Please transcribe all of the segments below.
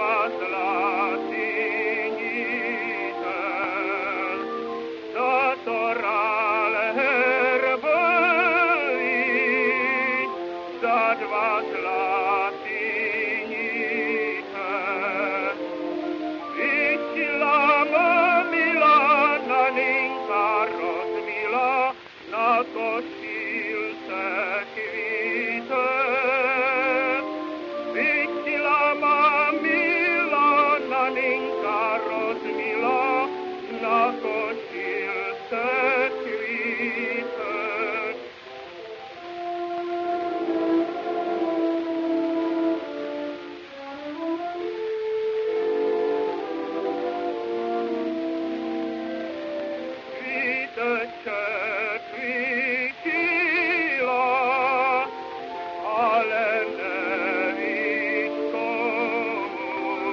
dva zlatý nítel, za to rále herbojí, za dva zlatý nítel. Vyšla mamila na ninka rozmila, na košilce kvíte. Vyšla mamila na ninka rozmila, na košilce kvíte. Kvítila, ale nevíš komu.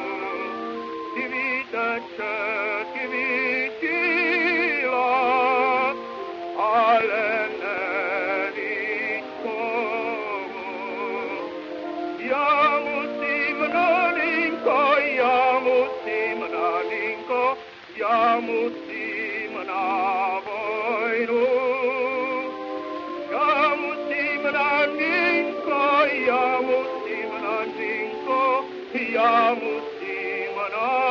Kvítila, ale nevíš komu. Já musím na linko, já musím na linko, já musím na vojnu. Já musím na linko, já musím na linko, já musím na